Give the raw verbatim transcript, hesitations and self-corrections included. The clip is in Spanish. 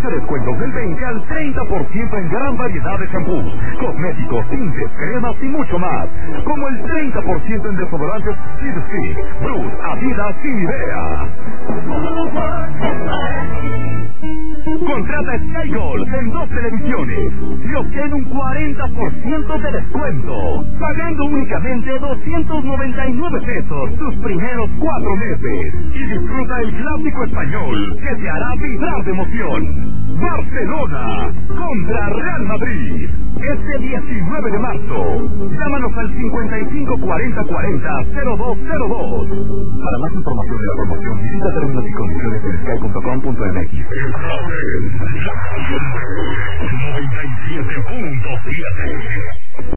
Aprovecha descuentos del veinte al treinta por ciento en gran variedad de shampoos, cosméticos, tintes, cremas y mucho más. Como el treinta por ciento en desodorantes Lipstick, Bruce, Adidas y Nivea. Contrata Sky Gold en dos televisiones y obtén un cuarenta por ciento de descuento, pagando únicamente doscientos noventa y nueve pesos tus primeros cuatro meses. Y disfruta el clásico español que te hará vibrar de emoción. Barcelona contra Real Madrid, este diecinueve de marzo. Llámanos al cincuenta y cinco cuarenta cuarenta cero dos cero dos. Para más información de la promoción, visita términos y condiciones en sky punto com punto m x. noventa y siete punto siete